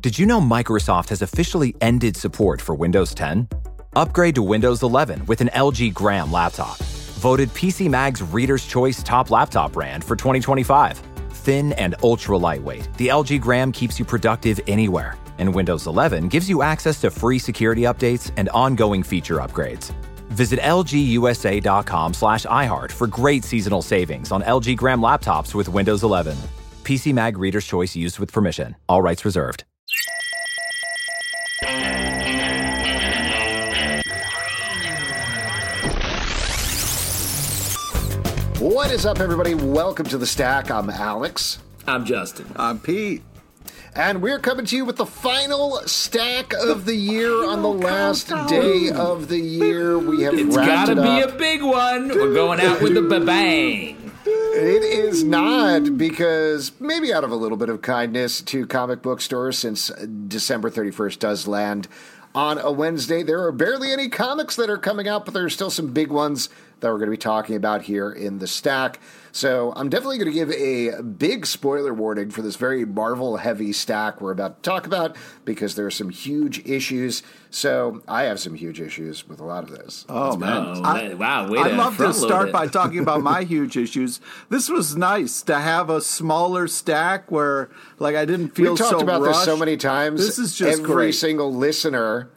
Did you know Microsoft has officially ended support for Windows 10? Upgrade to Windows 11 with an LG Gram laptop. Voted PC Mag's Reader's Choice Top Laptop Brand for 2025. Thin and ultra lightweight, the LG Gram keeps you productive anywhere. And Windows 11 gives you access to free security updates and ongoing feature upgrades. Visit lgusa.com/iHeart for great seasonal savings on LG Gram laptops with Windows 11. PC Mag Reader's Choice used with permission. All rights reserved. What is up, everybody? Welcome to The Stack. I'm Alex. I'm Justin. I'm Pete. And we're coming to you with the final stack of the year on the last day of the year. We have It's wrapped gotta it be up. a big one. We're going out with the bang. It is not, because maybe out of a little bit of kindness to comic book stores, since December 31st does land on a Wednesday, there are barely any comics that are coming out, but there are still some big ones that we're going to be talking about here in the stack. So I'm definitely going to give a big spoiler warning for this very Marvel-heavy stack we're about to talk about, because there are some huge issues. So I have some huge issues with a lot of this. Oh, man. Wow, I'd love to start by talking about my huge issues. This was nice to have a smaller stack where, like, I didn't feel so rushed. We've talked about this so many times. This is just every great. single listener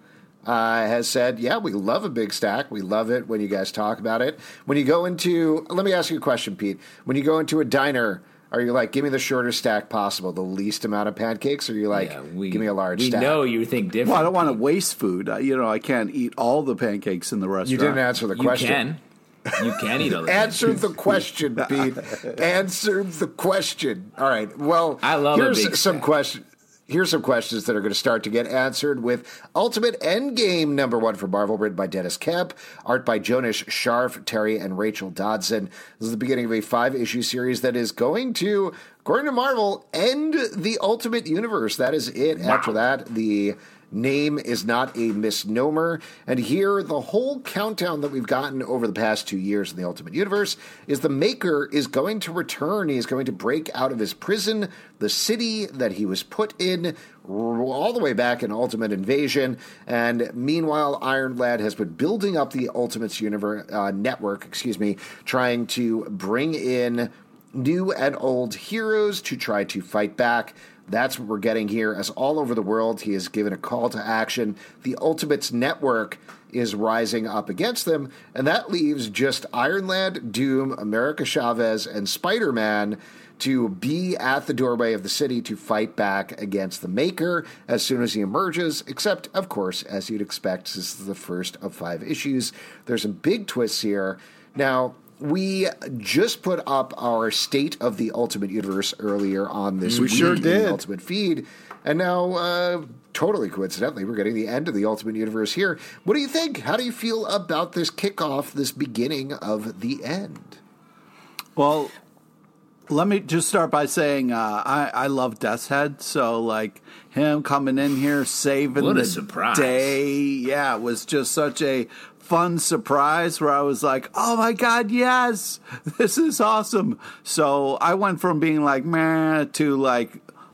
has said, yeah, we love a big stack. We love it when you guys talk about it. When you go into, let me ask you a question, Pete. When you go into a diner, are you like, give me the shortest stack possible, the least amount of pancakes? Or are you like, give me a large stack? We know you think different. Well, I don't want to waste food. I can't eat all the pancakes in the restaurant. You didn't answer the question. You can eat all the Answer the question, Pete. Answer the question. All right. Well, I love here's some questions. Here's some questions that are going to start to get answered with Ultimate Endgame #1 for Marvel, written by Dennis Kemp, art by Jonas Scharf, Terry and Rachel Dodson. This is the beginning of a 5-issue series that is going to, according to Marvel, end the Ultimate Universe. That is it. Wow. After that, the name is not a misnomer. And here, the whole countdown that we've gotten over the past 2 years in the Ultimate Universe is the Maker is going to return. He is going to break out of his prison, the city that he was put in, all the way back in Ultimate Invasion. And meanwhile, Iron Lad has been building up the Ultimates network, trying to bring in new and old heroes to try to fight back. That's what we're getting here, as all over the world he has given a call to action. The Ultimates Network is rising up against them, and that leaves just Iron Lad, Doom, America Chavez, and Spider-Man to be at the doorway of the city to fight back against the Maker as soon as he emerges, except, of course, as you'd expect, this is the first of 5 issues. There's some big twists here. Now, we just put up our State of the Ultimate Universe earlier on this week. We sure in did. the Ultimate feed. And now, totally coincidentally, we're getting the end of the Ultimate Universe here. What do you think? How do you feel about this kickoff, this beginning of the end? Well, let me just start by saying I love Death's Head, so like him coming in here saving What a the surprise. day, yeah, it was just such a fun surprise where I was like, oh my God, yes, this is awesome. So I went from being like meh to like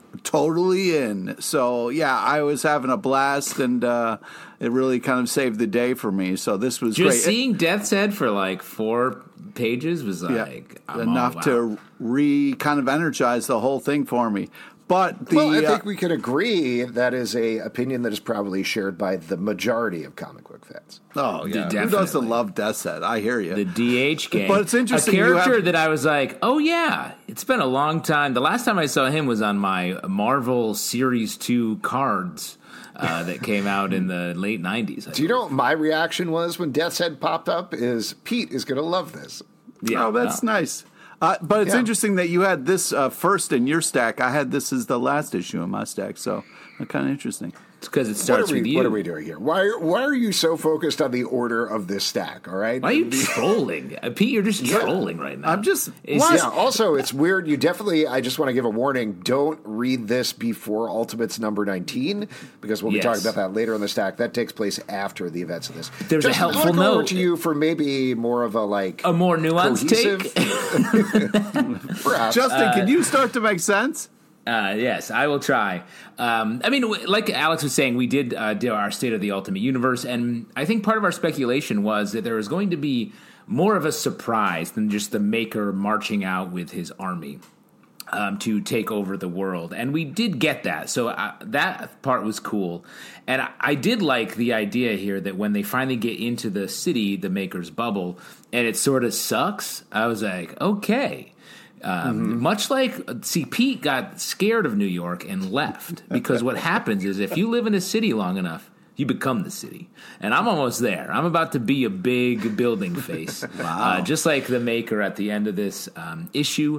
totally in. So yeah, I was having a blast, and it really kind of saved the day for me. So this was Just great. seeing Death's Head for like 4 pages was like enough to kind of energize the whole thing for me. But I think we can agree that is a opinion that is probably shared by the majority of comic book fans. Oh, yeah. Who Definitely. doesn't love Death's Head? I hear you. The DH gang. But it's interesting. A character that I was like, oh yeah, it's been a long time. The last time I saw him was on my Marvel Series 2 cards that came out in the late 90s. Do you know what my reaction was when Death's Head popped up? Is Pete is going to love this. Yeah, that's nice. But it's interesting that you had this first in your stack. I had this as the last issue in my stack, so kind of interesting. It's because it starts with you. What are we doing here? Why are you so focused on the order of this stack, all right? Why are you trolling? Pete, you're just trolling right now. I'm just... Also, it's weird. You definitely, I just want to give a warning, don't read this before Ultimates #19, because we'll be talking about that later in the stack. That takes place after the events of this. There's a helpful note. Over to you for maybe more of a more nuanced take. Perhaps. Justin, can you start to make sense? Yes, I will try. I mean, like Alex was saying, we did do our State of the Ultimate Universe, and I think part of our speculation was that there was going to be more of a surprise than just the Maker marching out with his army to take over the world. And we did get that, so that part was cool. And I did like the idea here that when they finally get into the city, the Maker's bubble, and it sort of sucks, I was like, okay. Much like, Pete got scared of New York and left, because what happens is if you live in a city long enough, you become the city. And I'm almost there. I'm about to be a big building face. Wow. Just like the Maker at the end of this issue.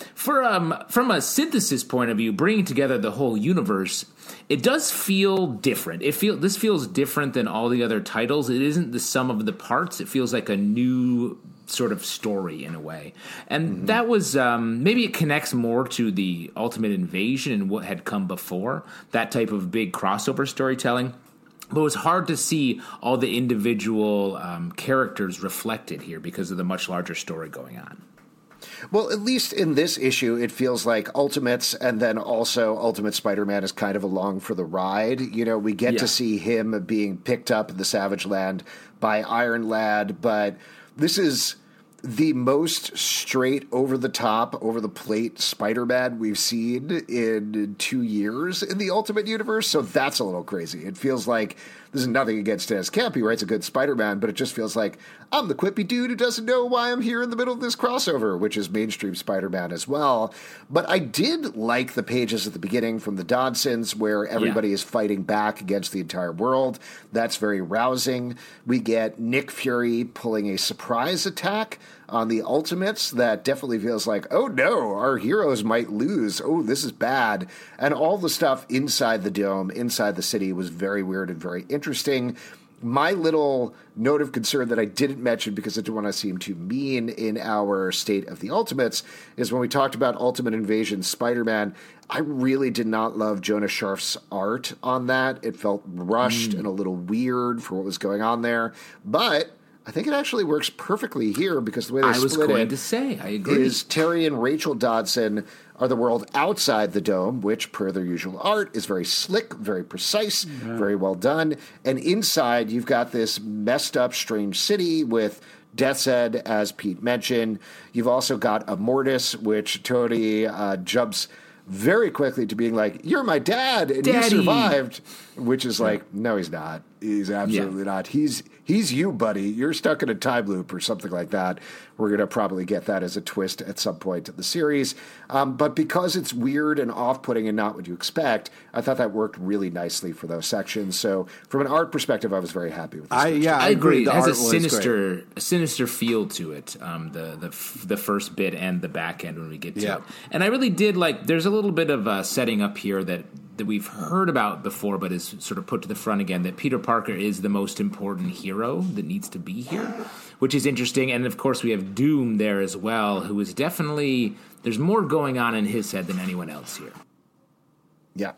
From a synthesis point of view, bringing together the whole universe, it does feel different. This feels different than all the other titles. It isn't the sum of the parts. It feels like a new sort of story in a way. And that was, maybe it connects more to the Ultimate Invasion and what had come before, that type of big crossover storytelling. But it was hard to see all the individual characters reflected here because of the much larger story going on. Well, at least in this issue, it feels like Ultimates and then also Ultimate Spider-Man is kind of along for the ride. You know, we get to see him being picked up in the Savage Land by Iron Lad, but this is the most straight, over-the-top, over-the-plate Spider-Man we've seen in 2 years in the Ultimate Universe, so that's a little crazy. It feels like this is nothing against Dennis Camp. He writes a good Spider-Man, but it just feels like I'm the quippy dude who doesn't know why I'm here in the middle of this crossover, which is mainstream Spider-Man as well. But I did like the pages at the beginning from the Dodsons where everybody is fighting back against the entire world. That's very rousing. We get Nick Fury pulling a surprise attack on the Ultimates that definitely feels like, oh no, our heroes might lose. Oh, this is bad. And all the stuff inside the dome, inside the city, was very weird and very interesting. My little note of concern that I didn't mention because I didn't want to seem too mean in our State of the Ultimates is when we talked about Ultimate Invasion Spider-Man, I really did not love Jonas Scharf's art on that. It felt rushed and a little weird for what was going on there. But I think it actually works perfectly here because the way they split it I agree. Is Terry and Rachel Dodson are the world outside the dome, which, per their usual art, is very slick, very precise, very well done. And inside, you've got this messed up, strange city with Death's Head, as Pete mentioned. You've also got Immortus, which Tony jumps very quickly to being like, you're my dad, and you survived, which is like, no, he's not. He's absolutely not. He's you, buddy. You're stuck in a time loop or something like that. We're going to probably get that as a twist at some point in the series. But because it's weird and off-putting and not what you expect, I thought that worked really nicely for those sections. So from an art perspective, I was very happy with this. I agree. It has a sinister feel to it, the first bit and the back end when we get to it. And I really did like, there's a little bit of setting up here that we've heard about before, but is sort of put to the front again, that Peter Parker is the most important hero that needs to be here, which is interesting. And of course we have Doom there as well, who is definitely, there's more going on in his head than anyone else here. Yeah.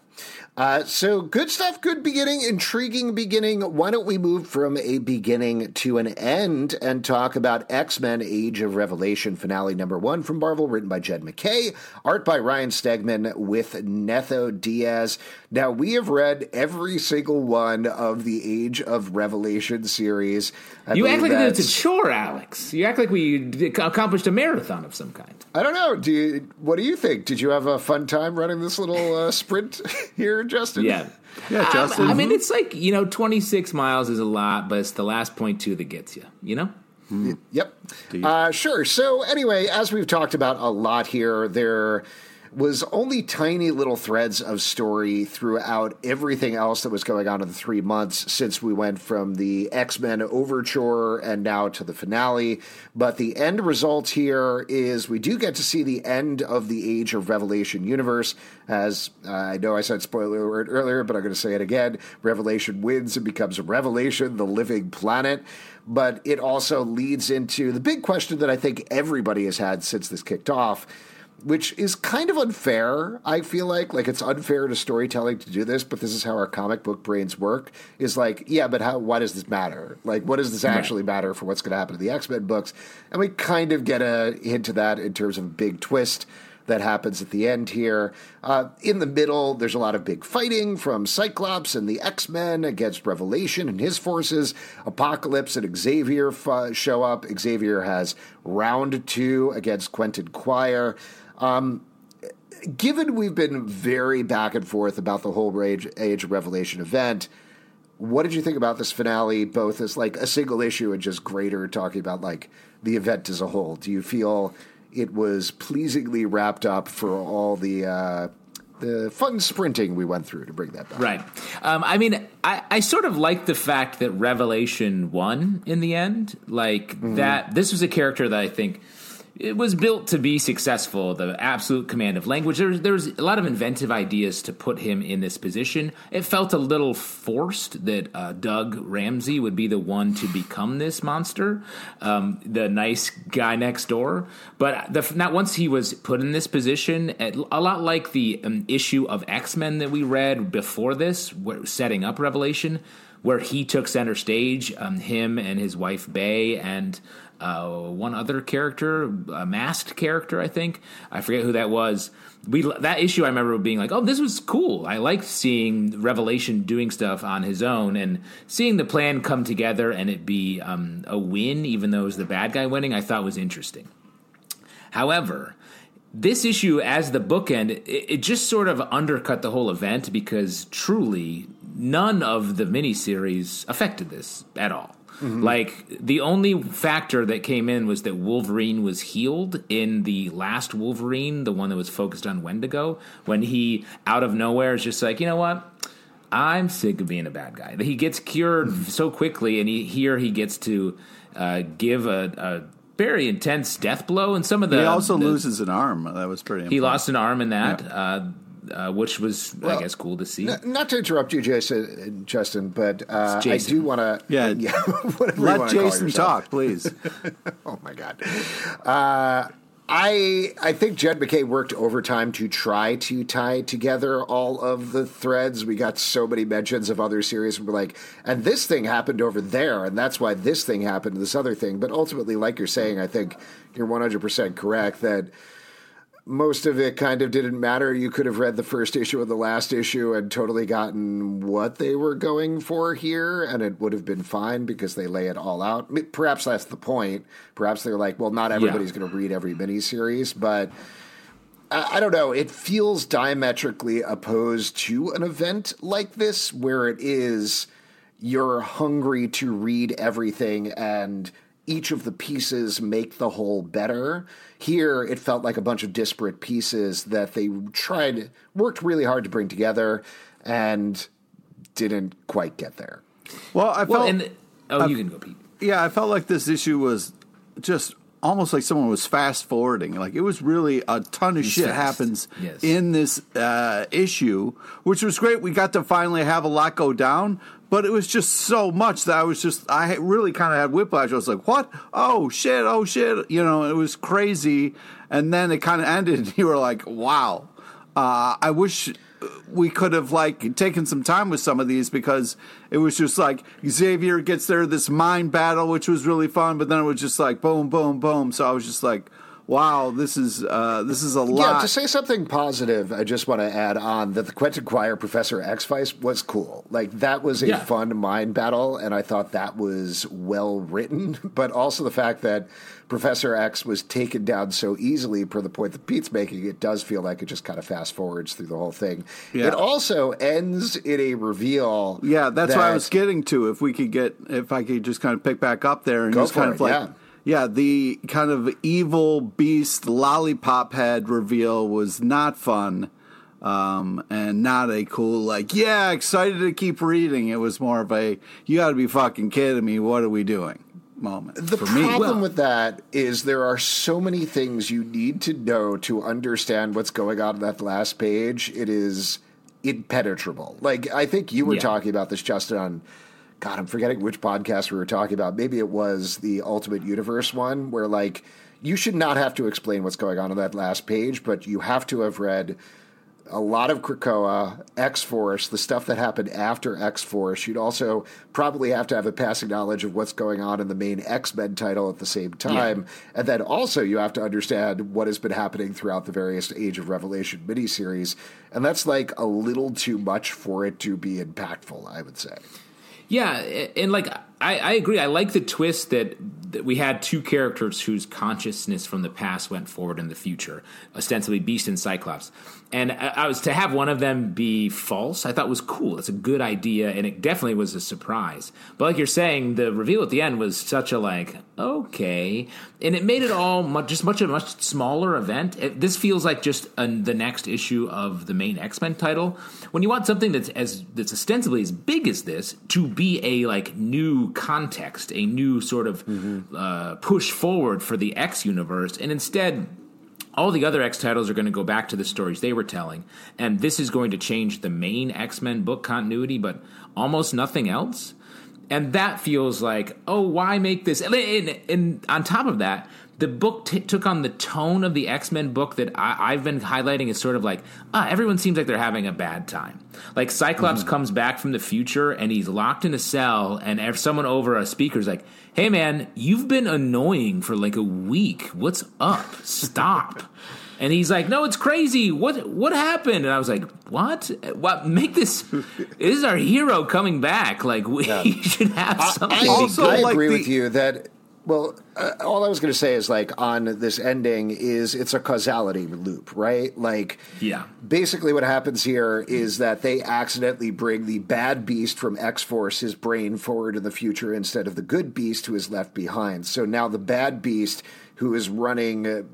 So good stuff, good beginning, intriguing beginning. Why don't we move from a beginning to an end and talk about X-Men Age of Revelation finale number 1 from Marvel, written by Jed MacKay, art by Ryan Stegman with Netho Diaz. Now, we have read every single one of the Age of Revelation series. You act like it's a chore, Alex. You act like we accomplished a marathon of some kind. I don't know. What do you think? Did you have a fun time running this little sprint here, Justin? Yeah, Justin. I mean, it's like, 26 miles is a lot, but it's the last 0.2 that gets you, Yep. Sure. So anyway, as we've talked about a lot here, there was only tiny little threads of story throughout everything else that was going on in the 3 months since we went from the X-Men Overture and now to the finale. But the end result here is we do get to see the end of the Age of Revelation universe. As I know I said spoiler alert earlier, but I'm going to say it again. Revelation wins and becomes Revelation, the living planet. But it also leads into the big question that I think everybody has had since this kicked off, which is kind of unfair, I feel like. Like, it's unfair to storytelling to do this, but this is how our comic book brains work, is like, yeah, but why does this matter? Like, what does this actually matter for what's going to happen to the X-Men books? And we kind of get a hint of that in terms of a big twist. that happens at the end here. In the middle, there's a lot of big fighting from Cyclops and the X-Men against Revelation and his forces. Apocalypse and Xavier show up. Xavier has round 2 against Quentin Quire. Given we've been very back and forth about the whole Age of Revelation event, what did you think about this finale, both as like a single issue and just greater talking about like the event as a whole? Do you feel it was pleasingly wrapped up for all the fun sprinting we went through to bring that back? Right. I mean, I sort of like the fact that Revelation won in the end. Like that, this was a character that I think it was built to be successful, the absolute command of language. There was a lot of inventive ideas to put him in this position. It felt a little forced that Doug Ramsey would be the one to become this monster, the nice guy next door. But not once he was put in this position, a lot like the issue of X-Men that we read before this, setting up Revelation, where he took center stage, him and his wife Bay and one other character, a masked character, I think. I forget who that was. That issue I remember being like, oh, this was cool. I liked seeing Revelation doing stuff on his own and seeing the plan come together and it be a win, even though it was the bad guy winning, I thought was interesting. However, this issue as the bookend, it just sort of undercut the whole event because truly none of the miniseries affected this at all. Mm-hmm. Like, the only factor that came in was that Wolverine was healed in the last Wolverine, the one that was focused on Wendigo, when he, out of nowhere, is just like, you know what? I'm sick of being a bad guy. He gets cured so quickly, and he gets to give a very intense death blow. And some of the... He also loses an arm. That was pretty important. He lost an arm in that. Yeah. Which was, I guess, cool to see. Not to interrupt you, Justin, but I do want to... Yeah, let Jason talk, please. Oh, my God. I think Jed MacKay worked overtime to try to tie together all of the threads. We got so many mentions of other series. We're like, and this thing happened over there, and that's why this thing happened to this other thing. But ultimately, like you're saying, I think you're 100% correct that most of it kind of didn't matter. You could have read the first issue or the last issue and totally gotten what they were going for here, and it would have been fine because they lay it all out. I mean, perhaps that's the point. Perhaps they're like, well, not everybody's going to read every miniseries, but I don't know. It feels diametrically opposed to an event like this where it is you're hungry to read everything and each of the pieces make the whole better. Here, it felt like a bunch of disparate pieces that they worked really hard to bring together and didn't quite get there. Well, I felt... you can go, Pete. Yeah, I felt like this issue was just almost like someone was fast forwarding. Like, it was really a ton of shit happens in this issue, which was great. We got to finally have a lot go down, but it was just so much that I really kind of had whiplash. I was like, what? Oh, shit. You know, it was crazy. And then it kind of ended, and you were like, wow. I wish we could have, like, taken some time with some of these because it was just like Xavier gets there, this mind battle, which was really fun, but then it was just like boom, boom, boom. So I was just like, wow, this is a lot. Yeah, to say something positive, I just want to add on that the Quentin Quire Professor X fight was cool. Like, that was a fun mind battle, and I thought that was well written. But also the fact that Professor X was taken down so easily, per the point that Pete's making, it does feel like it just kind of fast forwards through the whole thing. Yeah. It also ends in a reveal. Yeah, that's what I was getting to. If I could just kind of pick back up there and just kind of like. Yeah. Yeah, the kind of evil beast lollipop head reveal was not fun, and not a cool, like, yeah, excited to keep reading. It was more of a, you got to be fucking kidding me, what are we doing moment. The problem with that is there are so many things you need to know to understand what's going on in that last page. It is impenetrable. Like, I think you were talking about this, Justin, on... God, I'm forgetting which podcast we were talking about. Maybe it was the Ultimate Universe one where, like, you should not have to explain what's going on that last page, but you have to have read a lot of Krakoa, X-Force, the stuff that happened after X-Force. You'd also probably have to have a passing knowledge of what's going on in the main X-Men title at the same time. Yeah. And then also you have to understand what has been happening throughout the various Age of Revelation miniseries. And that's like a little too much for it to be impactful, I would say. Yeah, and like I agree. I like the twist that we had two characters whose consciousness from the past went forward in the future, ostensibly Beast and Cyclops. And I was to have one of them be false, I thought was cool. It's a good idea, and it definitely was a surprise. But like you're saying, the reveal at the end was such a like, okay, and it made it all a much smaller event. This feels like just the next issue of the main X-Men title. When you want something that's ostensibly as big as this to be a like new context, a new sort of push forward for the X universe, and instead all the other X titles are going to go back to the stories they were telling, and this is going to change the main X-Men book continuity, but almost nothing else. And that feels like, oh, why make this? And on top of that, the book took on the tone of the X-Men book that I've been highlighting as sort of like, everyone seems like they're having a bad time. Like Cyclops comes back from the future and he's locked in a cell, and someone over a speaker is like, hey man, you've been annoying for like a week. What's up? Stop. And he's like, no, it's crazy. What happened? And I was like, what? Make this? This is our hero coming back. Like we should have something. I agree with you that. Well, all I was going to say is, like, on this ending is it's a causality loop, right? Like, basically what happens here is that they accidentally bring the bad Beast from X-Force, his brain, forward in the future instead of the good Beast who is left behind. So now the bad Beast, who is running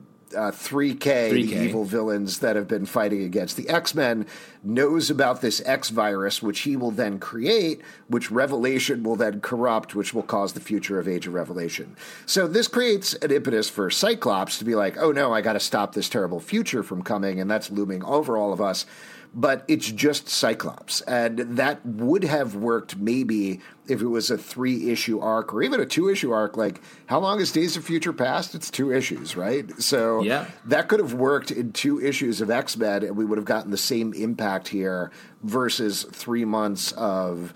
3K, the evil villains that have been fighting against the X-Men, knows about this X virus, which he will then create, which Revelation will then corrupt, which will cause the future of Age of Revelation. So this creates an impetus for Cyclops to be like, oh no, I got to stop this terrible future from coming, and that's looming over all of us. But it's just Cyclops. And that would have worked maybe if it was a 3-issue arc or even a 2-issue arc. Like, how long is Days of Future Past? It's 2 issues, right? So that could have worked in 2 issues of X-Men, and we would have gotten the same impact here versus 3 months of,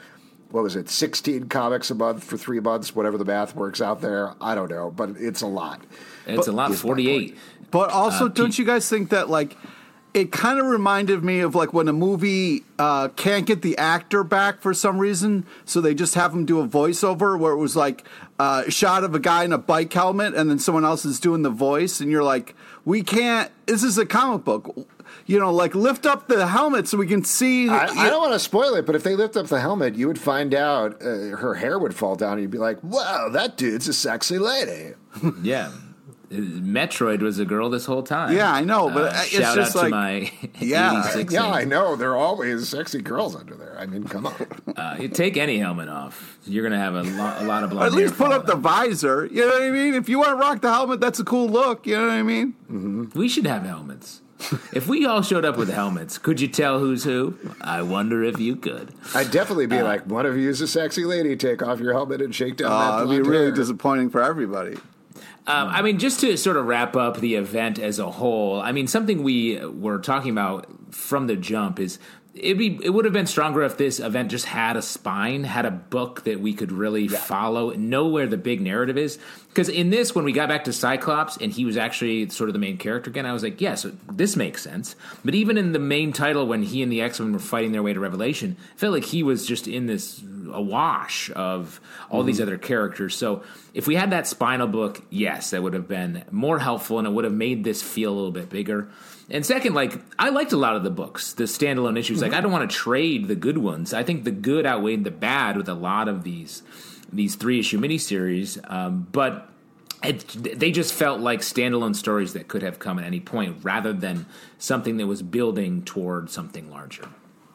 16 comics a month for 3 months, whatever the math works out there. I don't know, but it's a lot. It's a lot, 48. But also, don't you guys think that, like, it kind of reminded me of like when a movie can't get the actor back for some reason, so they just have him do a voiceover where it was like a shot of a guy in a bike helmet and then someone else is doing the voice, and you're like, we can't, this is a comic book. You know, like lift up the helmet so we can see. I don't want to spoil it, but if they lift up the helmet, you would find out her hair would fall down and you'd be like, wow, that dude's a sexy lady. Yeah. Metroid was a girl this whole time. Yeah, I know, but it's shout just out like, to my 86. Yeah, I know. There are always sexy girls under there. I mean, come on. You take any helmet off, you're going to have a lot of blonde at least hair put up the visor. You know what I mean? If you want to rock the helmet, that's a cool look. You know what I mean? Mm-hmm. We should have helmets. If we all showed up with helmets, could you tell who's who? I wonder if you could. I'd definitely be like, one of you is a sexy lady. Take off your helmet and shake down that blonde it'd be really hair. disappointing for everybody. I mean, just to sort of wrap up the event as a whole, I mean, something we were talking about from the jump is it would have been stronger if this event just had a spine, had a book that we could really follow, know where the big narrative is. Because in this, when we got back to Cyclops and he was actually sort of the main character again, I was like, yes, this makes sense. But even in the main title, when he and the X-Men were fighting their way to Revelation, I felt like he was just in this awash of all these other characters. So if we had that spinal book, yes, that would have been more helpful and it would have made this feel a little bit bigger. And second, like, I liked a lot of the books, the standalone issues. Like, I don't want to trade the good ones. I think the good outweighed the bad with a lot of these 3-issue miniseries. But they just felt like standalone stories that could have come at any point rather than something that was building toward something larger.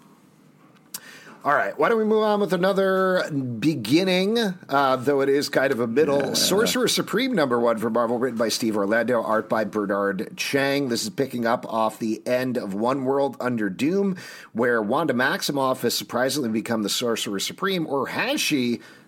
All right, why don't we move on with another beginning, though it is kind of a middle. Sorcerer Supreme #1 for Marvel, written by Steve Orlando, art by Bernard Chang. This is picking up off the end of One World Under Doom, where Wanda Maximoff has surprisingly become the Sorcerer Supreme, or has she?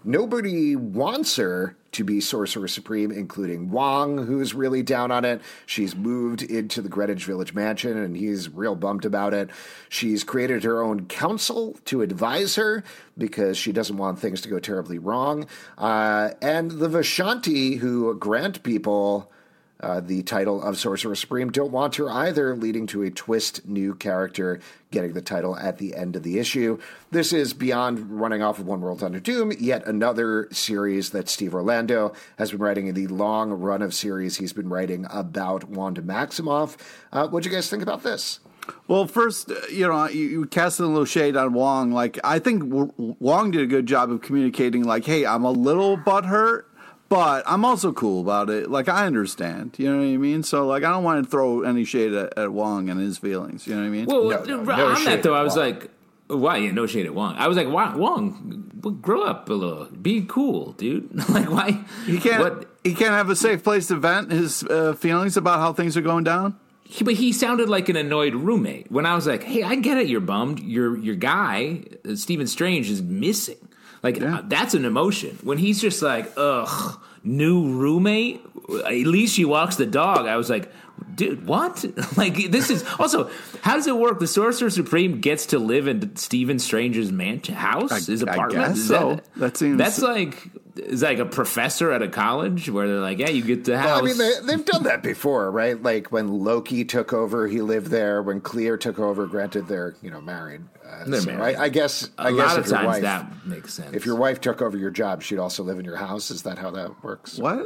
nobody wants her to be Sorcerer Supreme, including Wong, who's really down on it. She's moved into the Greenwich Village mansion, and he's real bummed about it. She's created her own council to advise her because she doesn't want things to go terribly wrong. And the Vishanti, who grant people the title of Sorcerer Supreme, don't want her either, leading to a twist new character getting the title at the end of the issue. This is beyond running off of One World Under Doom, yet another series that Steve Orlando has been writing in the long run of series he's been writing about Wanda Maximoff. What'd you guys think about this? Well, first, you cast a little shade on Wong. Like, I think Wong did a good job of communicating, like, hey, I'm a little butthurt, but I'm also cool about it. Like, I understand. You know what I mean? So, like, I don't want to throw any shade at Wong and his feelings. You know what I mean? Well, no on that, though, I was Wong. like, why? Yeah, no shade at Wong. I was like, Wong, grow up a little. Be cool, dude. Like, why? He can't have a safe place to vent his feelings about how things are going down? But he sounded like an annoyed roommate. When I was like, hey, I get it, you're bummed. Your guy, Stephen Strange, is missing. Like, that's an emotion. When he's just like, ugh, new roommate? At least she walks the dog. I was like, dude, what? Like, this is... Also, how does it work? The Sorcerer Supreme gets to live in Stephen Strange's house? His apartment? I guess so. That seems... That's like... It's like a professor at a college where they're like, yeah, you get the house. Well, I mean, they've done that before, right? Like when Loki took over, he lived there. When Clear took over, granted, they're married. They're married. I guess a lot of if your times wife, that makes sense. If your wife took over your job, she'd also live in your house. Is that how that works? What?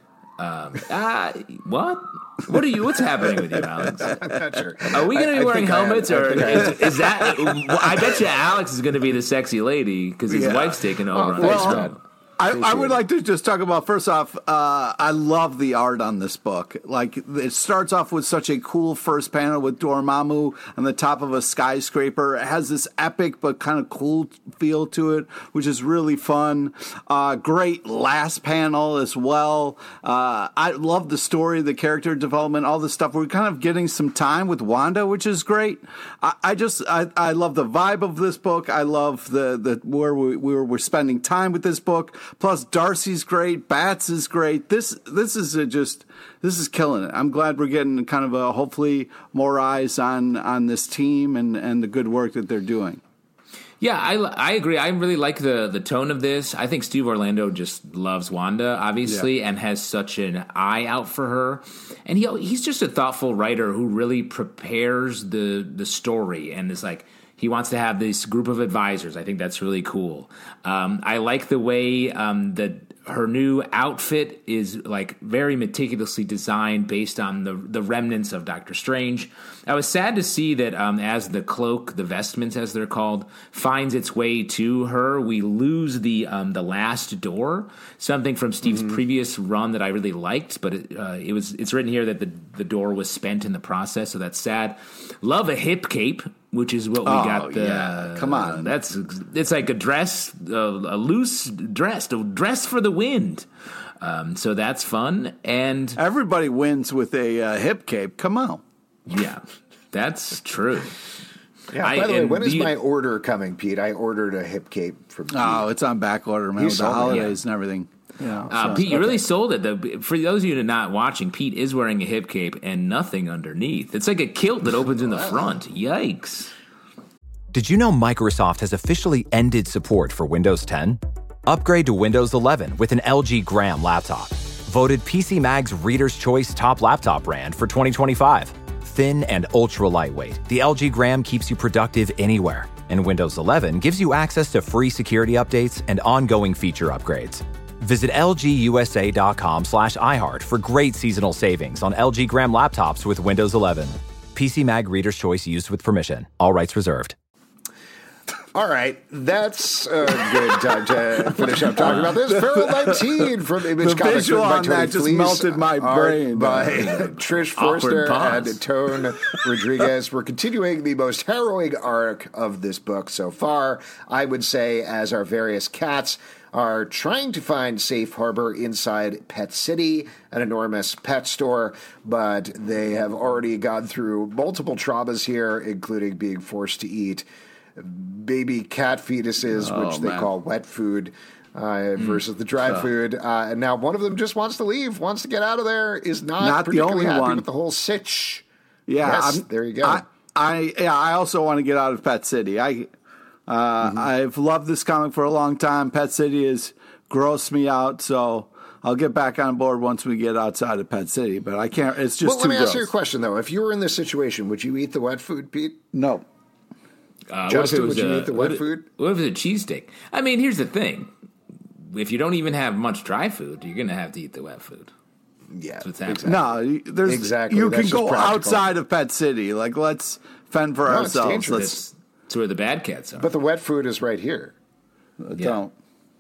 What? What's happening with you, Alex? I'm not sure. Are we going to be wearing helmets, or is that? am. I bet you Alex is going to be the sexy lady because his wife's taking over. on Thanks, this Brad. show. I would like to just talk about, first off, I love the art on this book. Like, it starts off with such a cool first panel with Dormammu on the top of a skyscraper. It has this epic but kind of cool feel to it, which is really fun. Great last panel as well. I love the story, the character development, all this stuff. We're kind of getting some time with Wanda, which is great. I love the vibe of this book. I love the where we're spending time with this book. Plus, Darcy's great. Bats is great. This is killing it. I'm glad we're getting kind of hopefully more eyes on this team and the good work that they're doing. Yeah, I agree. I really like the tone of this. I think Steve Orlando just loves Wanda, obviously, and has such an eye out for her. And he's just a thoughtful writer who really prepares the story and is like, he wants to have this group of advisors. I think that's really cool. I like the way that her new outfit is like very meticulously designed based on the remnants of Doctor Strange. I was sad to see that as the cloak, the vestments as they're called, finds its way to her, we lose the last door, something from Steve's previous run that I really liked, but it's written here that the door was spent in the process, so that's sad. Love a hip cape, which is what we got. Come on, it's like a dress, a loose dress, a dress for the wind. So that's fun, and everybody wins with a hip cape. Come on, yeah, that's true. Yeah. By the way, when is my order coming, Pete? I ordered a hip cape from Pete. Oh, it's on back order, man. With the holidays and everything. Yeah, Pete, you really sold it. For those of you that are not watching, Pete is wearing a hip cape and nothing underneath. It's like a kilt that opens in the front. Yikes. Did you know Microsoft has officially ended support for Windows 10? Upgrade to Windows 11 with an LG Gram laptop. Voted PC Mag's Reader's Choice Top Laptop Brand for 2025. Thin and ultra lightweight, the LG Gram keeps you productive anywhere. And Windows 11 gives you access to free security updates and ongoing feature upgrades. Visit lgusa.com/iHeart for great seasonal savings on LG Gram laptops with Windows 11. PC Mag Reader's Choice used with permission. All rights reserved. All right, that's a good time to finish up talking about this. Feral 19 from Image Comics. Visual by on Tony that just Fleece, melted my brain. By Trish Forster and Tone Rodriguez. We're continuing the most harrowing arc of this book so far, I would say, as our various cats are trying to find safe harbor inside Pet City, an enormous pet store, but they have already gone through multiple traumas here, including being forced to eat baby cat fetuses, which they call wet food. versus the dry food. And now one of them just wants to leave, wants to get out of there, is not the only happy one with the whole sitch. Yeah, yes, there you go. I also want to get out of Pet City. I've loved this comic for a long time. Pet City has grossed me out, so I'll get back on board once we get outside of Pet City. But I can't. It's just too gross. Let me ask you a question though. If you were in this situation, would you eat the wet food, Pete? No. Justin, would you eat the wet food? What if it's a cheesesteak? I mean, here's the thing. If you don't even have much dry food, you're going to have to eat the wet food. Yeah. That's what's happening. No, there's exactly. You That's can go practical. outside of Pet City. Like, let's fend for ourselves. That's where the bad cats are. But the wet food is right here. Don't.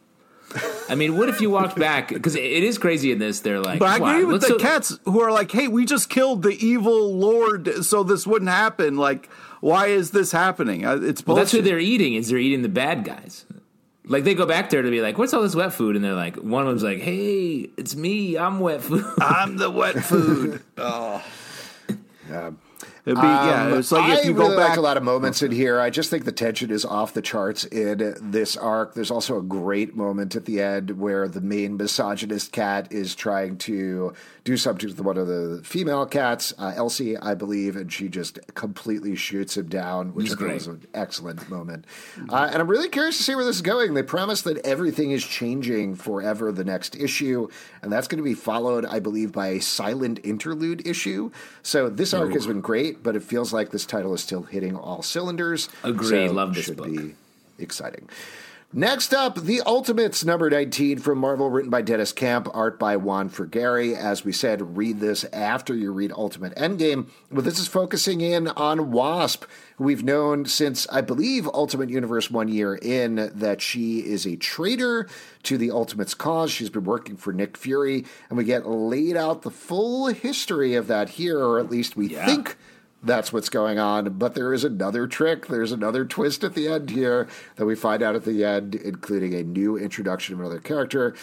I mean, what if you walked back? Because it is crazy in this. They're like, but I agree with the so, cats who are like, hey, we just killed the evil lord, so this wouldn't happen. Like, why is this happening? It's bullshit. Well, that's what they're eating. Is they're eating the bad guys. Like, they go back there to be like, what's all this wet food? And they're like, one of them's like, hey, it's me. I'm wet food. I'm the wet food. Oh. Yeah. It'd be, it's like if you really go back. like a lot of moments in here. I just think the tension is off the charts in this arc. There's also a great moment at the end where the main misogynist cat is trying to do something with one of the female cats, Elsie, I believe, and she just completely shoots him down, which I thought was an excellent moment. And I'm really curious to see where this is going. They promise that everything is changing forever the next issue, and that's going to be followed, I believe, by a silent interlude issue. So this arc has been great, but it feels like this title is still hitting all cylinders. Agree. So Love this should book. Be exciting. Next up, The Ultimates, number 19 from Marvel, written by Dennis Camp, art by Juan Frigeri. As we said, read this after you read Ultimate Endgame. But this is focusing in on Wasp, who we've known since, I believe, Ultimate Universe 1 year in, that she is a traitor to the Ultimates cause. She's been working for Nick Fury, and we get laid out the full history of that here, or at least we think that's what's going on, but there is another trick. There's another twist at the end here that we find out at the end, including a new introduction of another character.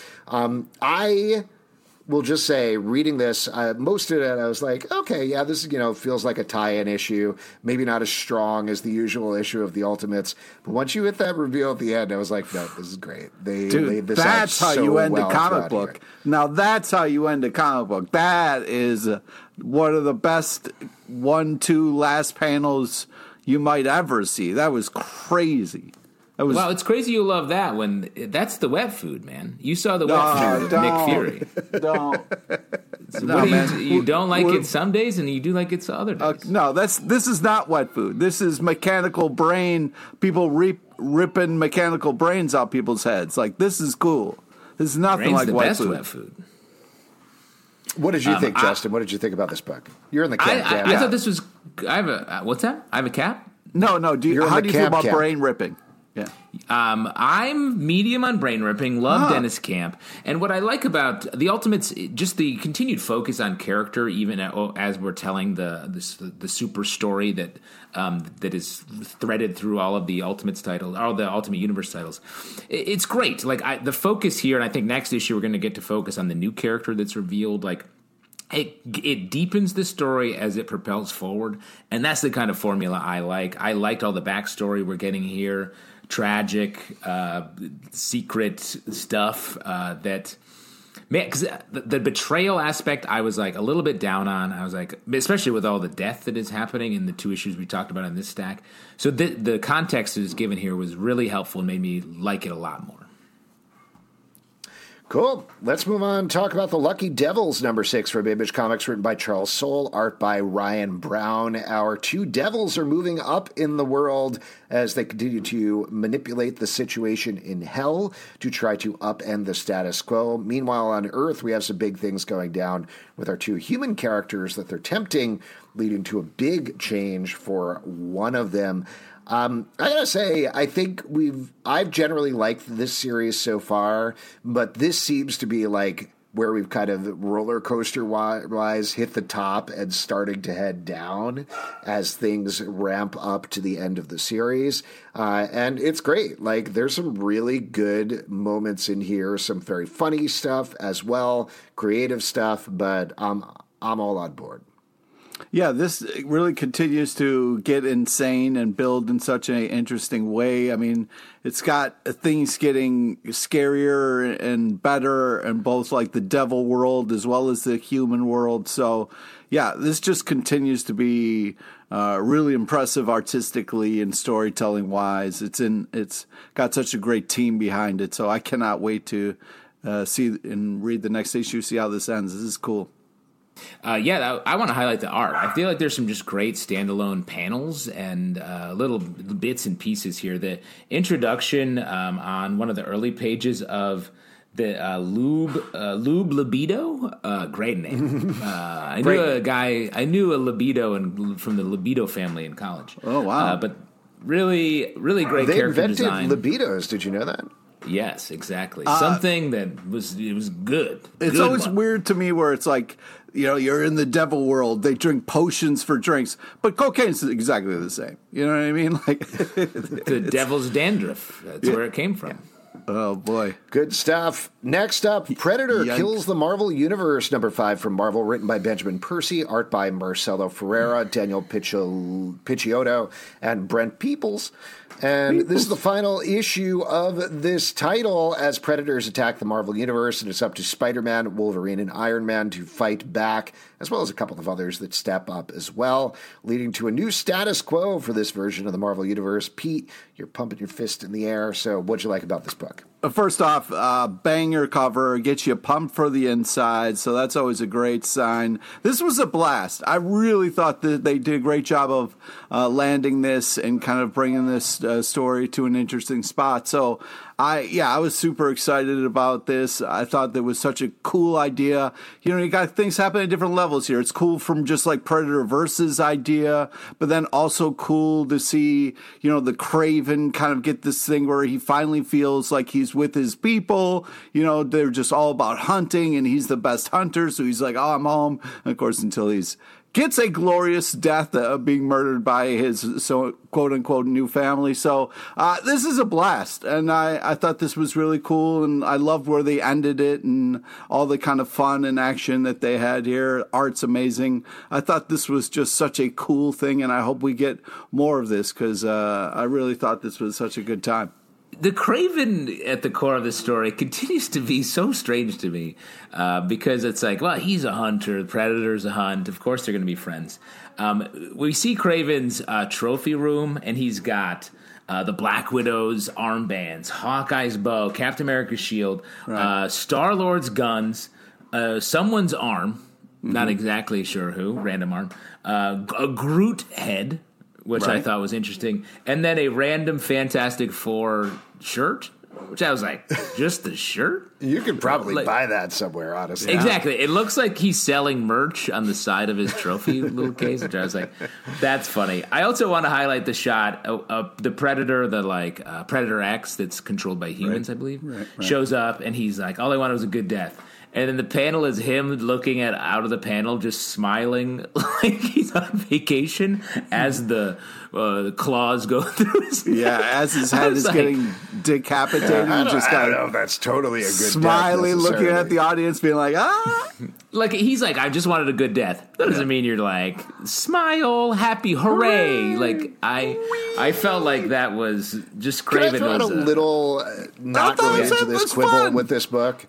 I will just say, reading this, most of it, I was like, okay, yeah, this feels like a tie-in issue. Maybe not as strong as the usual issue of the Ultimates, but once you hit that reveal at the end, I was like, no, this is great. They laid this that's out how you end well a comic book. here. Now that's how you end a comic book. That is one of the best 1-2 last panels you might ever see. That was crazy. Well, it's crazy you love that when that's the wet food, man. You saw the wet food of Nick Fury. You don't like it some days, and you do like it some other days. No, this is not wet food. This is mechanical brain. People ripping mechanical brains out people's heads. Like, this is cool. This is nothing like wet food. Wet food. What did you think, Justin? What did you think about this book? You're in the cap. I thought this was. I have a what's that? I have a cap. No. How do you feel about brain ripping? Yeah. I'm medium on brain ripping. Love Dennis Camp, and what I like about the Ultimates, just the continued focus on character, even as we're telling the super story that is threaded through all of the Ultimates titles, all the Ultimate Universe titles. It's great. Like the focus here, and I think next issue we're going to get to focus on the new character that's revealed. Like it deepens the story as it propels forward, and that's the kind of formula I like. I liked all the backstory we're getting here. Tragic, secret stuff that, man, because the betrayal aspect I was like a little bit down on. I was like, especially with all the death that is happening in the two issues we talked about in this stack. So the context that is given here was really helpful and made me like it a lot more. Cool. Let's move on and talk about The Lucky Devils, number 6 from Image Comics, written by Charles Soule, art by Ryan Brown. Our two devils are moving up in the world as they continue to manipulate the situation in hell to try to upend the status quo. Meanwhile, on Earth, we have some big things going down with our two human characters that they're tempting, leading to a big change for one of them. I gotta say, I think I've generally liked this series so far, but this seems to be like where we've kind of roller coaster wise hit the top and starting to head down as things ramp up to the end of the series. And it's great. Like, there's some really good moments in here, some very funny stuff as well, creative stuff, but I'm all on board. Yeah, this really continues to get insane and build in such an interesting way. I mean, it's got things getting scarier and better in both like the devil world as well as the human world. So, yeah, this just continues to be really impressive artistically and storytelling wise. It's got such a great team behind it. So I cannot wait to see and read the next issue, see how this ends. This is cool. I want to highlight the art. I feel like there's some just great standalone panels and little bits and pieces here. The introduction on one of the early pages of the Lube Libido, great name. I knew a Libido from the Libido family in college. Oh, wow. But really, really great character design. They invented libidos. Did you know that? Yes, exactly. Something that was good. It's always weird to me where it's like, you're in the devil world. They drink potions for drinks, but cocaine's exactly the same. You know what I mean? Like the devil's dandruff. That's where it came from. Oh, boy. Good stuff. Next up, Predator Kills the Marvel Universe, number 5 from Marvel, written by Benjamin Percy, art by Marcelo Ferreira, Daniel Picciotto, and Brent Peoples. And this is the final issue of this title as Predators attack the Marvel Universe, and it's up to Spider-Man, Wolverine, and Iron Man to fight back, as well as a couple of others that step up as well, leading to a new status quo for this version of the Marvel Universe. Pete, you're pumping your fist in the air, so what'd you like about this book? First off, banger cover, gets you pumped for the inside, so that's always a great sign. This was a blast. I really thought that they did a great job of landing this and kind of bringing this story to an interesting spot. So I was super excited about this. I thought that was such a cool idea. You got things happening at different levels here. It's cool from just like Predator versus idea, but then also cool to see, the Kraven kind of get this thing where he finally feels like he's with his people. They're just all about hunting and he's the best hunter. So he's like, oh, I'm home. And of course, until gets a glorious death of being murdered by his quote unquote new family. So this is a blast, and I thought this was really cool, and I loved where they ended it and all the kind of fun and action that they had here. Art's amazing. I thought this was just such a cool thing, and I hope we get more of this because I really thought this was such a good time. The Kraven at the core of the story continues to be so strange to me because it's like, well, he's a hunter, the Predator's a hunt. Of course they're going to be friends. We see Kraven's trophy room, and he's got the Black Widow's armbands, Hawkeye's bow, Captain America's shield, right. Star-Lord's guns, someone's arm, not exactly sure who, random arm, a Groot head, which I thought was interesting, and then a random Fantastic Four shirt, which I was like, just the shirt? You could probably buy that somewhere, honestly. Exactly. It looks like he's selling merch on the side of his trophy little case, which I was like, that's funny. I also want to highlight the shot of the Predator, Predator X that's controlled by humans, I believe, shows up, and he's like, all I wanted was a good death. And then the panel is him looking out of the panel, just smiling like he's on vacation as the claws go through his neck. Yeah, as his head is getting decapitated. I don't know if that's totally a good smiling, death, looking at the audience, being like, ah. Like, he's like, I just wanted a good death. That doesn't mean you're like, smile, happy, hooray. Like, I felt like that was just Kraven. Can I throw out a little, not really into this quibble with this book?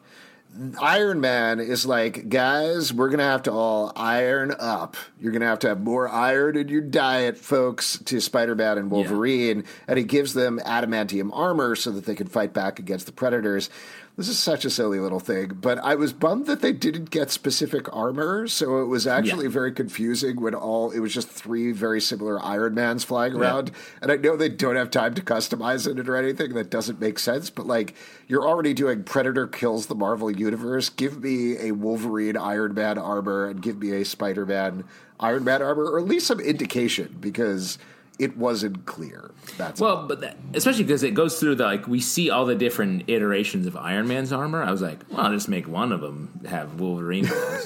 Iron Man is like, guys, we're going to have to all iron up. You're going to have more iron in your diet, folks, to Spider-Man and Wolverine. Yeah. And he gives them adamantium armor so that they can fight back against the Predators. This is such a silly little thing, but I was bummed that they didn't get specific armor, so it was actually very confusing when it was just 3 very similar Iron Mans flying around. And I know they don't have time to customize it or anything. That doesn't make sense, but like, you're already doing Predator Kills the Marvel Universe. Give me a Wolverine Iron Man armor and give me a Spider-Man Iron Man armor, or at least some indication, because it wasn't clear. Especially because it goes through we see all the different iterations of Iron Man's armor. I was like, well, I'll just make one of them have Wolverine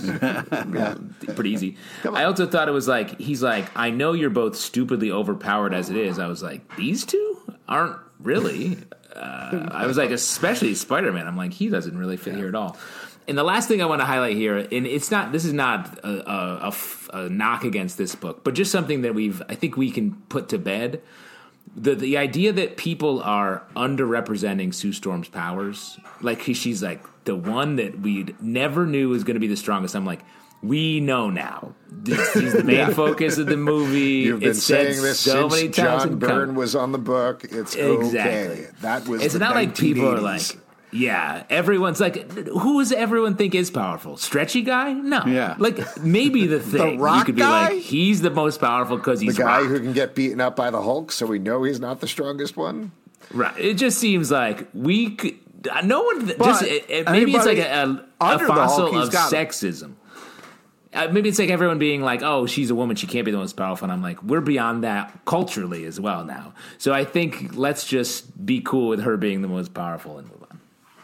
claws. Pretty easy. I also thought it was like, he's like, I know you're both stupidly overpowered as it is. I was like, these two aren't really. I was like, especially Spider-Man. I'm like, he doesn't really fit here at all. And the last thing I want to highlight here, and this is not a knock against this book, but just something that I think we can put to bed. The idea that people are underrepresenting Sue Storm's powers, like she's like the one that we never knew was going to be the strongest. I'm like, we know now. She's the main focus of the movie. You've been saying this so since many times. John Byrne was on the book. It's okay. That was. It's not like people are like. Yeah, everyone's like, who does everyone think is powerful? Stretchy guy? No. Yeah. Like, maybe the thing. The Rock you could be guy? like, he's the most powerful because he's the guy Rock. who can get beaten up by the Hulk, so we know he's not the strongest one. Right. It just seems like we could. No one. Just maybe it's like a fossil of sexism. Maybe it's like everyone being like, oh, she's a woman, she can't be the most powerful. And I'm like, we're beyond that culturally as well now. So I think let's just be cool with her being the most powerful and move on.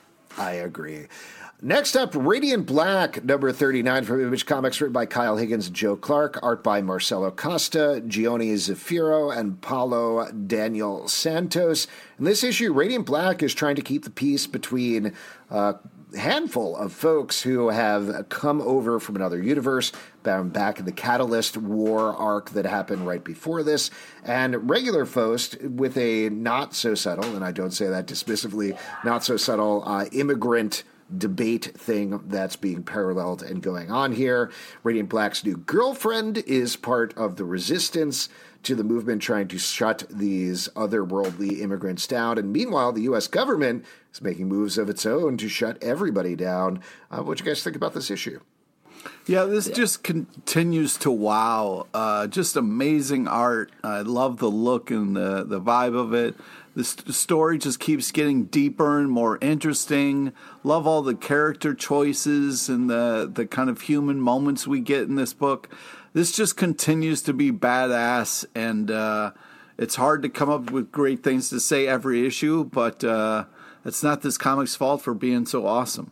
I agree. Next up, Radiant Black, number 39 from Image Comics, written by Kyle Higgins and Joe Clark, art by Marcelo Costa, Gioni Zafiro, and Paulo Daniel Santos. In this issue, Radiant Black is trying to keep the peace between a handful of folks who have come over from another universe, back in the Catalyst War arc that happened right before this, and regular folks with a not-so-subtle, and I don't say that dismissively, not-so-subtle immigrant debate thing that's being paralleled and going on here. Radiant Black's new girlfriend is part of the resistance to the movement trying to shut these otherworldly immigrants down. And meanwhile, the U.S. government is making moves of its own to shut everybody down. What do you guys think about this issue? Yeah, this just continues to wow. Just amazing art. I love the look and the vibe of it. The story just keeps getting deeper and more interesting. Love all the character choices and the kind of human moments we get in this book. This just continues to be badass, and it's hard to come up with great things to say every issue, but it's not this comic's fault for being so awesome.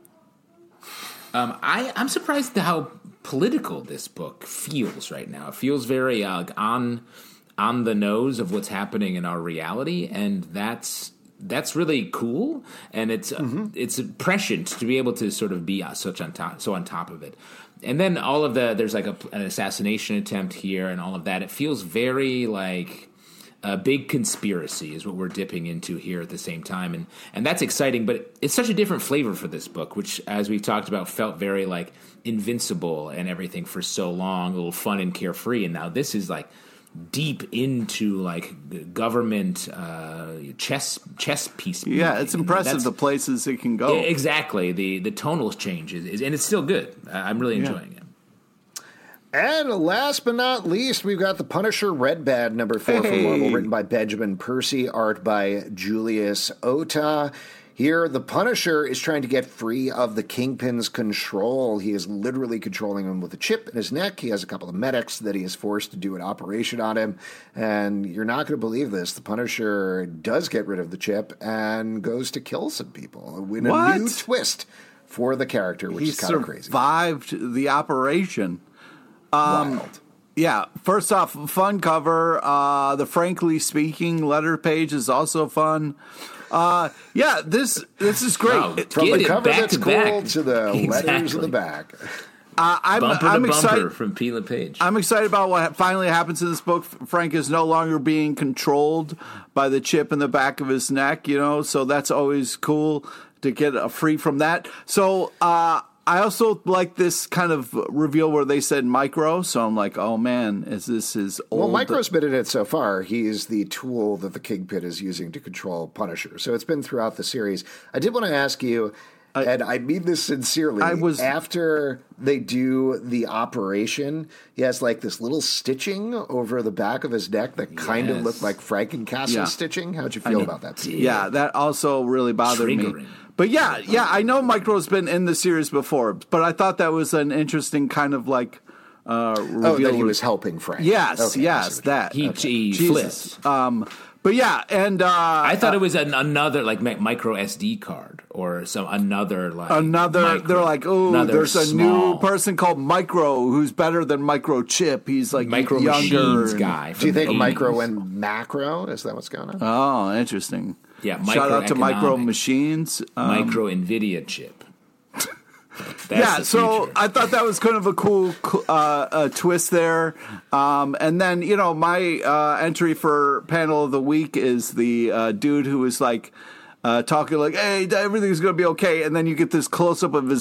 I'm surprised at how political this book feels right now. It feels very on the nose of what's happening in our reality, and that's really cool. And it's prescient to be able to sort of be on top of it. And then there's like an assassination attempt here, and all of that. It feels very like a big conspiracy is what we're dipping into here at the same time. And that's exciting, but it's such a different flavor for this book, which, as we've talked about, felt very like Invincible and everything for so long, a little fun and carefree. And now this is like deep into like government chess piece. Yeah, it's impressive the places it can go. Yeah, exactly. The tonal change is and it's still good. I'm really enjoying it. And last but not least, we've got The Punisher Red Bad, number 4 from Marvel, written by Benjamin Percy, art by Julius Ota. Here, the Punisher is trying to get free of the Kingpin's control. He is literally controlling him with a chip in his neck. He has a couple of medics that he is forced to do an operation on him. And you're not going to believe this. The Punisher does get rid of the chip and goes to kill some people in a new twist for the character, which is kind of crazy. He survived the operation. Wild. Yeah, first off, fun cover. The Frankly Speaking letter page is also fun. Yeah, this is great. Wow, from the cover back that's to cool back. to the letters in the back. I'm excited. Bumper from Pete LePage. I'm excited about what finally happens in this book. Frank is no longer being controlled by the chip in the back of his neck, so that's always cool to get free from that. So, I also like this kind of reveal where they said Micro, so I'm like, oh man, is this his old... Well, Micro's been in it so far. He's the tool that the Kingpin is using to control Punisher. So it's been throughout the series. I did want to ask you, and I mean this sincerely, after they do the operation, he has like this little stitching over the back of his neck that kind of looked like Frankencastle stitching. How'd you feel about that? Yeah, that also really bothered me. But yeah, I know Micro's been in the series before, but I thought that was an interesting kind of like reveal. That he was helping Frank. Yes, that. He flipped. But yeah, and I thought it was another like micro SD card or another like They're like, there's a small new person called Micro who's better than Microchip. He's like Micro younger Machines guy. Do you think Micro and Macro? Is that what's going on? Oh, interesting. Yeah, shout out to Micro Machines, Micro NVIDIA chip. That's the so future. I thought that was kind of a cool twist there. And then, my entry for panel of the week is the dude who was like talking like, hey, everything's going to be okay. And then you get this close up of his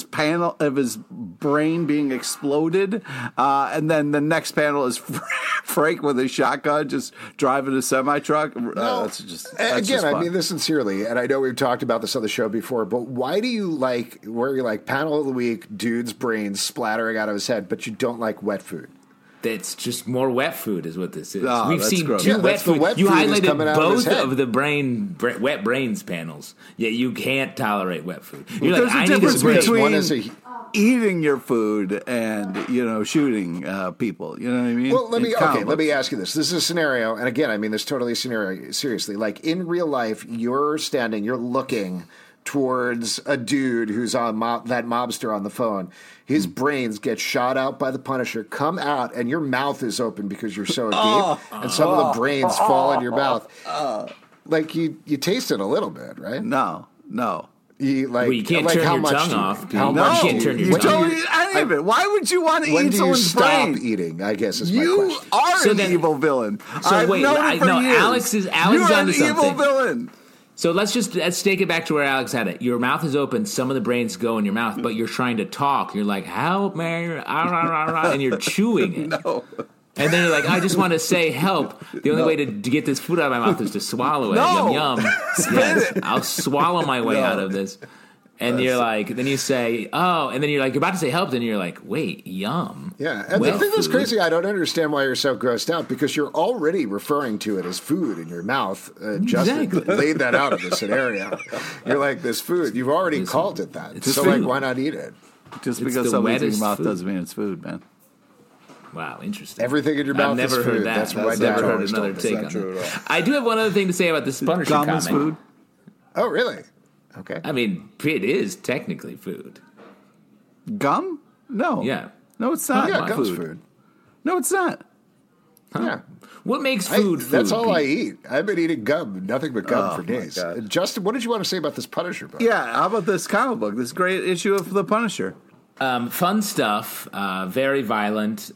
brain being exploded. And then the next panel is Frank with a shotgun just driving a semi-truck. That's just I mean this sincerely, and I know we've talked about this on the show before, but why do you like, where you're like, panel of the week, dude's brains splattering out of his head, but you don't like wet food? It's just more wet food is what this is. Oh, We've that's seen gross. two Yeah, wet that's the food. wet You food is highlighted coming out of his both head. of the wet brains panels. Yet you can't tolerate wet food. You're There's like, a I need difference a break. between One is eating your food and shooting people. You know what I mean? Well, let me Comics. ask you this. This is a scenario, and again, I mean this totally seriously. Like in real life, you're looking towards a dude who's on that mobster on the phone. His brains get shot out by the Punisher, come out, and your mouth is open because you're so agape, and some of the brains fall in your mouth. Like you taste it a little bit, right? No. You like, Well, you can't like turn how your much tongue do you- off. How No, much you do can't turn your You when do tongue don't you- eat any of it. Why would you want to When eat do you someone's stop brain? eating? I guess is my You question. are So an then- evil villain. So I've wait, known it for no, years. Alex is You're onto an evil something. villain. So let's take it back to where Alex had it. Your mouth is open. Some of the brains go in your mouth, but you're trying to talk. You're like, help me, and you're chewing it. No. And then you're like, I just want to say help. The only way to get this food out of my mouth is to swallow it. No. Yum, yum. Yes, I'll swallow my way out of this. And you're like, then you say, oh, and then you're like, you're about to say help. Then you're like, wait, yum. Yeah, and Wet the thing that's food. crazy, I don't understand why you're so grossed out, because you're already referring to it as food in your mouth. Justin Exactly. laid that out in the scenario. You're like, this food, you've already called it that. it's So, food. like, why not eat it? Just It's because the something's in your wettest mouth food. doesn't mean it's food, man. Wow, interesting. Everything in your mouth I've never is heard food. that. That's what I've my dad never heard always another told me. take Not on true that. at all. I do have one other thing to say about this Punisher Gum comic. is food. Oh, really? Okay. I mean, it is technically food. Gum? No. Yeah. No, it's not. Yeah, gum's food. No, it's not. Yeah. What makes food food? That's all I Pete? eat. I've been eating gum, nothing but gum for my days. God. Justin, what did you want to say about this Punisher book? Yeah, how about this comic book? This great issue of The Punisher. Fun stuff, very violent.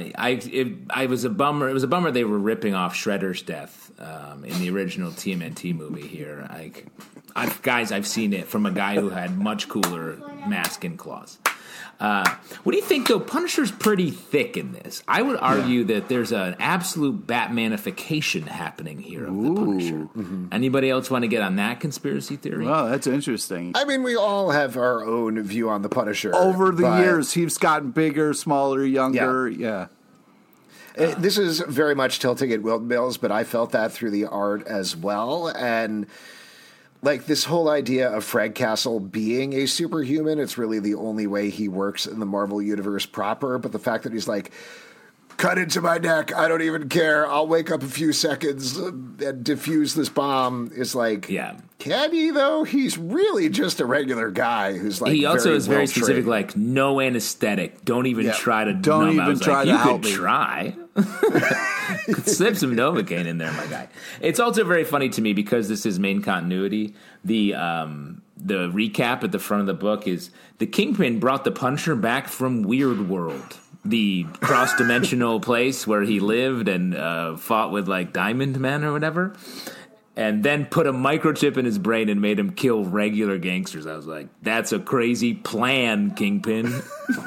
I was a bummer. It was a bummer they were ripping off Shredder's death in the original TMNT movie here. I've seen it from a guy who had much cooler mask and claws. What do you think, though? Punisher's pretty thick in this. I would argue that there's an absolute Batmanification happening here of the Punisher. Mm-hmm. Anybody else want to get on that conspiracy theory? Oh, that's interesting. I mean, we all have our own view on the Punisher. Over the but years, he's gotten bigger, smaller, younger. Yeah. This is very much tilting at Wilton Mills, but I felt that through the art as well. And like this whole idea of Frank Castle being a superhuman, it's really the only way he works in the Marvel Universe proper. But the fact that he's like, cut into my neck, I don't even care, I'll wake up a few seconds and defuse this bomb is like, Yeah. Can he though? He's really just a regular guy who's like, He also is very well-trained. specific, like no anesthetic. Don't even try to. Don't numb. I even was try like, to you help could me." try. Could slip some Novocaine in there, my guy. It's also very funny to me because this is main continuity. The recap at the front of the book is the Kingpin brought the Punisher back from Weird World, the cross-dimensional place where he lived and fought with like Diamond Men or whatever. And then put a microchip in his brain and made him kill regular gangsters. I was like, that's a crazy plan, Kingpin.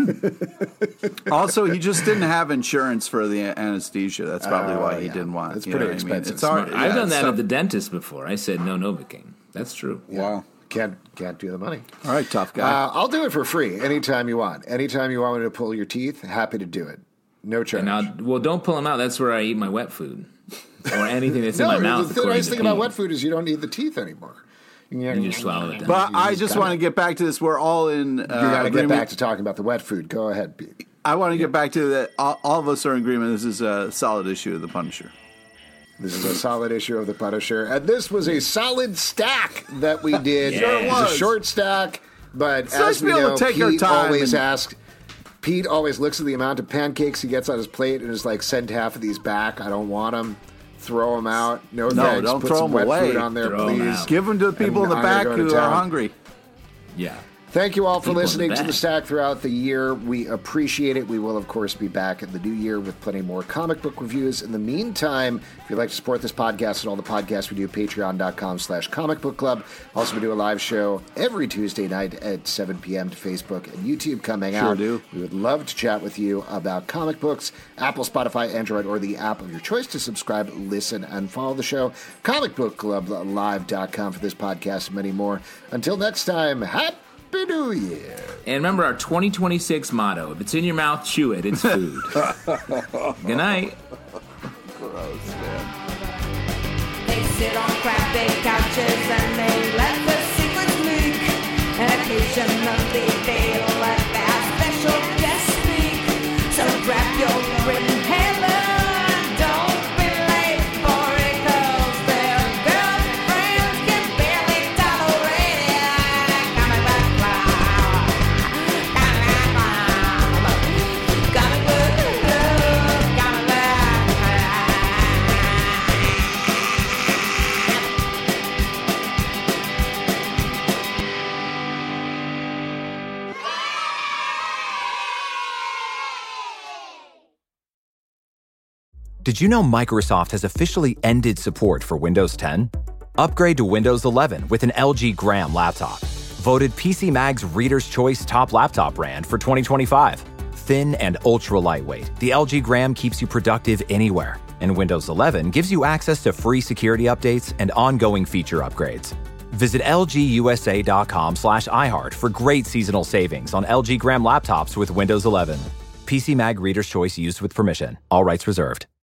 Also, he just didn't have insurance for the anesthesia. That's probably why he didn't want it. That's You know pretty what I mean? expensive. It's hard. I've done it's that tough. at the dentist before. I said no Novocaine. That's true. Wow. Can't do the money. All right, tough guy. I'll do it for free anytime you want. Anytime you want me to pull your teeth, happy to do it. No charge. Now, well, don't pull them out. That's where I eat my wet food or anything that's in my No, mouth. the nice according thing to about Pete. wet food is you don't need the teeth anymore. You just swallow it down. But I just just gotta- want to get back to this. We're all in. You got to get agreement. back to talking about the wet food. Go ahead, Pete. I want to get back to that. All of us are in agreement. This is a solid issue of the Punisher. This is a solid issue of the Punisher, and this was a solid stack that we did. Sure It was was. a short stack, but nice as to we be able know, to take our Pete time always and- asks. Pete always looks at the amount of pancakes he gets on his plate and is like, "Send half of these back. I don't want them. Throw them out. No, thanks. don't Put throw some 'em wet away. food on there, Throw 'em please." out. Give them to the people in And the I'm gonna back go to who town. are hungry. Yeah. Thank you all for listening to The Stack throughout the year. We appreciate it. We will, of course, be back in the new year with plenty more comic book reviews. In the meantime, if you'd like to support this podcast and all the podcasts we do, patreon.com/comicbookclub. Also, we do a live show every Tuesday night at 7 p.m. to Facebook and YouTube. Come hang out. Do. We would love to chat with you about comic books. Apple, Spotify, Android, or the app of your choice to subscribe, listen, and follow the show. comicbookclublive.com for this podcast and many more. Until next time, Happy New Year. And remember our 2026 motto: if it's in your mouth, chew it. It's food. Good night. Gross, man. They sit on crappy couches and they let the secrets leak. And occasionally they'll let their special guest speak. So grab your inhaler, don't be late for it, 'cause their girlfriends can barely tolerate it. Comic book club, comic book club, comic book Did you know Microsoft has officially ended support for Windows 10? Upgrade to Windows 11 with an LG Gram laptop. Voted PC Mag's Reader's Choice Top Laptop Brand for 2025. Thin and ultra lightweight, the LG Gram keeps you productive anywhere. And Windows 11 gives you access to free security updates and ongoing feature upgrades. Visit lgusa.com/iHeart for great seasonal savings on LG Gram laptops with Windows 11. PC Mag Reader's Choice used with permission. All rights reserved.